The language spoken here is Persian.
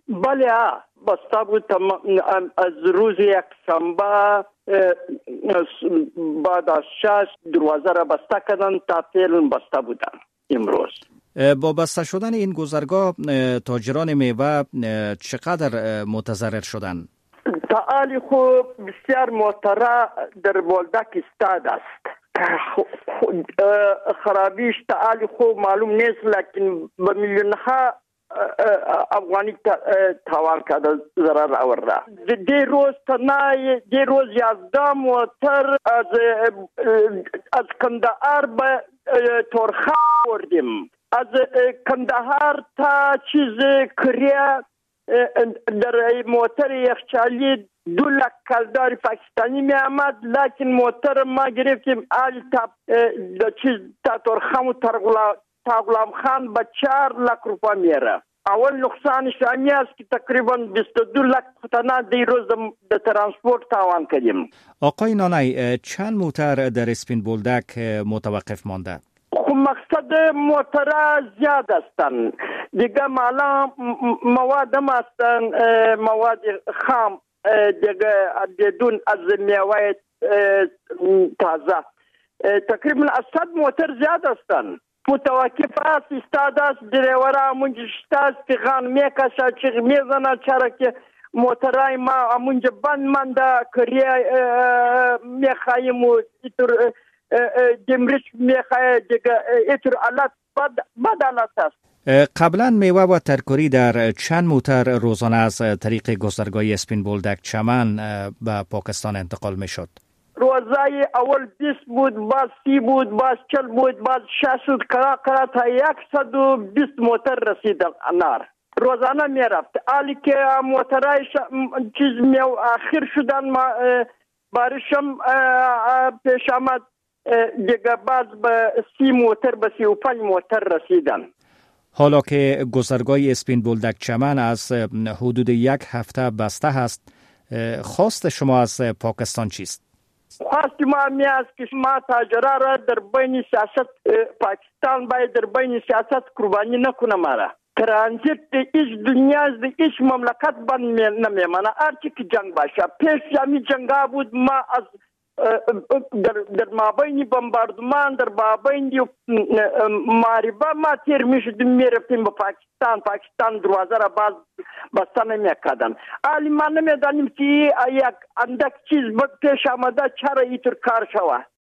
بله بسته بود از روز یکشنبه بعد از 6 دروازه را بسته کردن تا فعلا بسته بودن. امروز با بسته شدن این گذرگاه تاجران میوه چقدر متضرر شدند؟ تعالی خوب بسیار موتره در بولدک استاد است. خرابیش تعالی خوب معلوم نیست، لیکن به میلیون ها افغانی تاوان کرده، ضرر آورده. دی روز 11 موتر از کندهار به تورخم بردیم. از کندهار تا کریه در موتر یخچالی 2 لک کلدار پاکستانی می آمد، لیکن موتر ما گرفتیم آل تا تورخم و تا غلام خان به 4 لک روپا میره. اول نقصان شامی است که تقریبا 22 لک فتنه دی روز در ترانسپورت تاوان کردیم. آقای نانای، چند موتر در اسپین بولدک متوقف مانده؟ مقصد موتر زیاد هستند دیگه، مالا مواد هم هستند، مواد خام دیگه بدون از میوه تازه. تقریبا 100 موتر زیاد هستند. متوقف است، استاد است، دریورا منجا شتاست، پیغان میکشه چیغ میزنه، چرا که موترهای ما منجا بند منده، کریه میخواییم و ایتر دمرش میخواه دیگه، ایتر علت بد علت است. قبلا میوه و ترکاری در چند موتر روزانه از طریق گذرگاه اسپین بولدک چمن به پاکستان انتقال می شد؟ روزای اول 20 بود، باز 30 بود، باز 40 بود، باز 60 کرا تا 120 موتر رسید انار روزانه می رفت. حالی که موترهای چیز آخر شدن، بارشم پیش آمد دیگه، باز به 30 موتر به 35 موتر رسیدن. حالا که گذرگاه اسپین بولدک چمن از حدود 1 هفته بسته هست، خواست شما از پاکستان چیست؟ خواست ما می است که ما تاجرها را در بین سیاست پاکستان باید در بین سیاست قربانی نکنه. ما ترانزیت ایش دنیا از ایش مملکت بند نمیمانه. هرچی که جنگ باشه، پیش جمعی جنگا بود، ما از در مابین بمباردمان، در مابین معربه ما تیر میشدیم، میرفتیم به پاکستان دروازه را باز بسته نمیکردن. حالی ما نمیدانیم که یک اندک چیز پیش آمده چرا اینطور کار شوه.